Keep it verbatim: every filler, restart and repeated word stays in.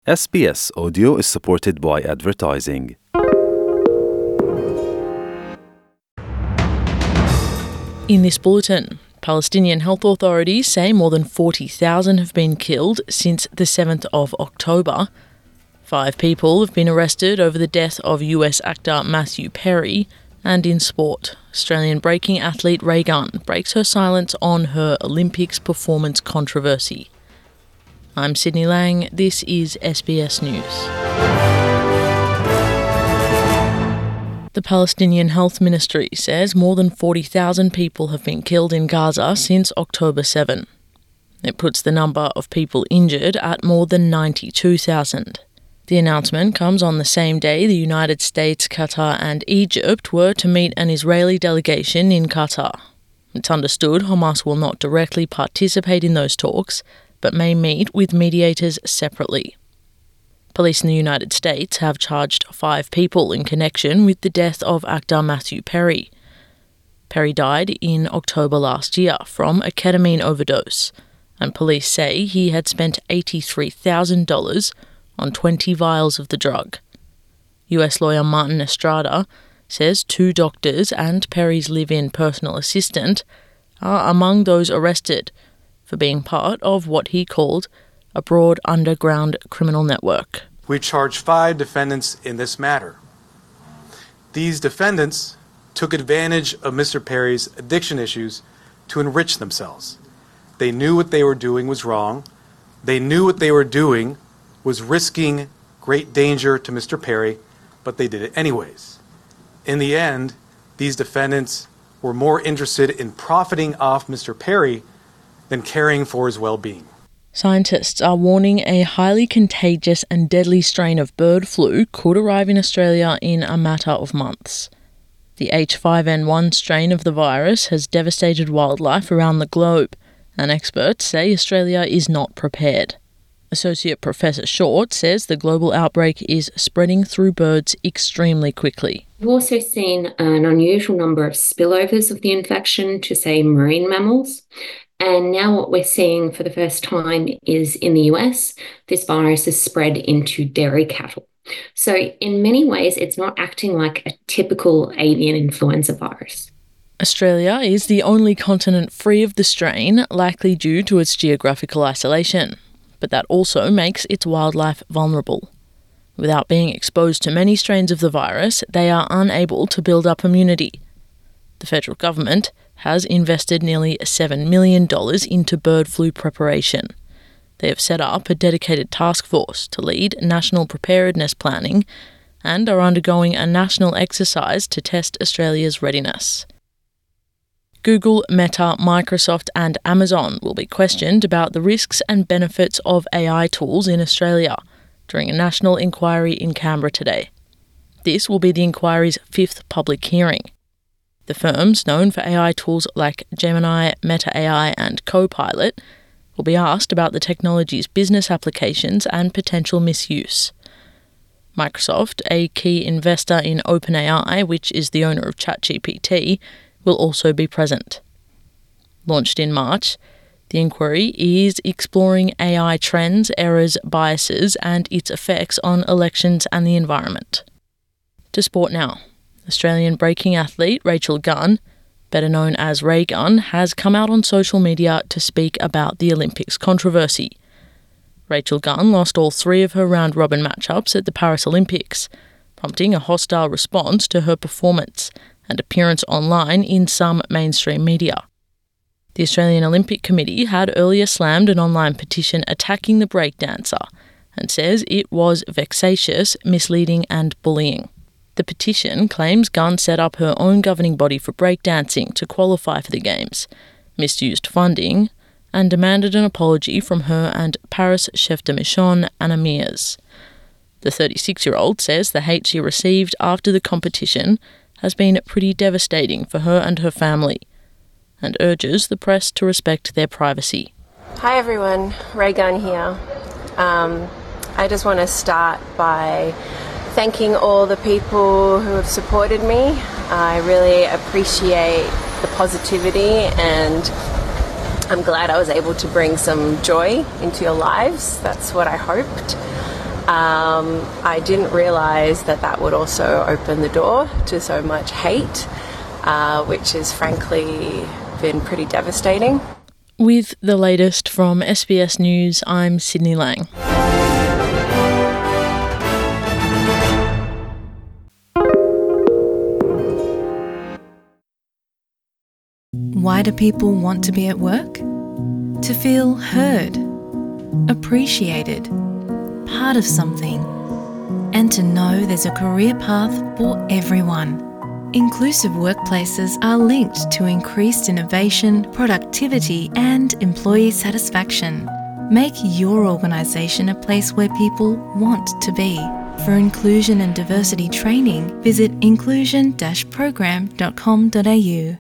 S B S Audio is supported by advertising. In this bulletin, Palestinian health authorities say more than forty thousand have been killed since the seventh of October. Five people have been arrested over the death of U S actor Matthew Perry. And in sport, Australian breaking athlete Ray Gunn breaks her silence on her Olympics performance controversy. I'm Sydney Lang, this is S B S News. The Palestinian Health Ministry says more than forty thousand people have been killed in Gaza since October seventh. It puts the number of people injured at more than ninety-two thousand. The announcement comes on the same day the United States, Qatar and Egypt were to meet an Israeli delegation in Qatar. It's understood Hamas will not directly participate in those talks, but may meet with mediators separately. Police in the United States have charged five people in connection with the death of actor Matthew Perry. Perry died in October last year from a ketamine overdose, and police say he had spent eighty-three thousand dollars on twenty vials of the drug. U S lawyer Martin Estrada says two doctors and Perry's live-in personal assistant are among those arrested for being part of what he called a broad underground criminal network. We charge five defendants in this matter. These defendants took advantage of Mister Perry's addiction issues to enrich themselves. They knew what they were doing was wrong. They knew what they were doing was risking great danger to Mister Perry, but they did it anyways. In the end, these defendants were more interested in profiting off Mister Perry than caring for his well-being. Scientists are warning a highly contagious and deadly strain of bird flu could arrive in Australia in a matter of months. The H five N one strain of the virus has devastated wildlife around the globe, and experts say Australia is not prepared. Associate Professor Short says the global outbreak is spreading through birds extremely quickly. We've also seen an unusual number of spillovers of the infection to, say, marine mammals. And now what we're seeing for the first time is in the U S, this virus has spread into dairy cattle. So in many ways, it's not acting like a typical avian influenza virus. Australia is the only continent free of the strain, likely due to its geographical isolation. But that also makes its wildlife vulnerable. Without being exposed to many strains of the virus, they are unable to build up immunity. The federal government has invested nearly seven million dollars into bird flu preparation. They have set up a dedicated task force to lead national preparedness planning and are undergoing a national exercise to test Australia's readiness. Google, Meta, Microsoft and Amazon will be questioned about the risks and benefits of A I tools in Australia during a national inquiry in Canberra today. This will be the inquiry's fifth public hearing. The firms known for A I tools like Gemini, Meta A I and Copilot will be asked about the technology's business applications and potential misuse. Microsoft, a key investor in OpenAI, which is the owner of ChatGPT, will also be present. Launched in March, the inquiry is exploring A I trends, errors, biases and its effects on elections and the environment. To sport now. Australian breaking athlete Rachel Gunn, better known as Ray Gunn, has come out on social media to speak about the Olympics controversy. Rachel Gunn lost all three of her round-robin matchups at the Paris Olympics, prompting a hostile response to her performance and appearance online in some mainstream media. The Australian Olympic Committee had earlier slammed an online petition attacking the breakdancer and says it was vexatious, misleading and bullying. The petition claims Gunn set up her own governing body for breakdancing to qualify for the Games, misused funding, and demanded an apology from her and Paris chef de mission Anna Mears. The thirty-six-year-old says the hate she received after the competition has been pretty devastating for her and her family, and urges the press to respect their privacy. Hi everyone, Ray Gunn here. Um, I just want to start by thanking all the people who have supported me. I really appreciate the positivity and I'm glad I was able to bring some joy into your lives. That's what I hoped. Um, I didn't realise that that would also open the door to so much hate, uh, which has frankly been pretty devastating. With the latest from S B S News, I'm Sydney Lang. Why do people want to be at work? To feel heard, appreciated, part of something, and to know there's a career path for everyone. Inclusive workplaces are linked to increased innovation, productivity, and employee satisfaction. Make your organisation a place where people want to be. For inclusion and diversity training, visit inclusion dash program dot com dot a u.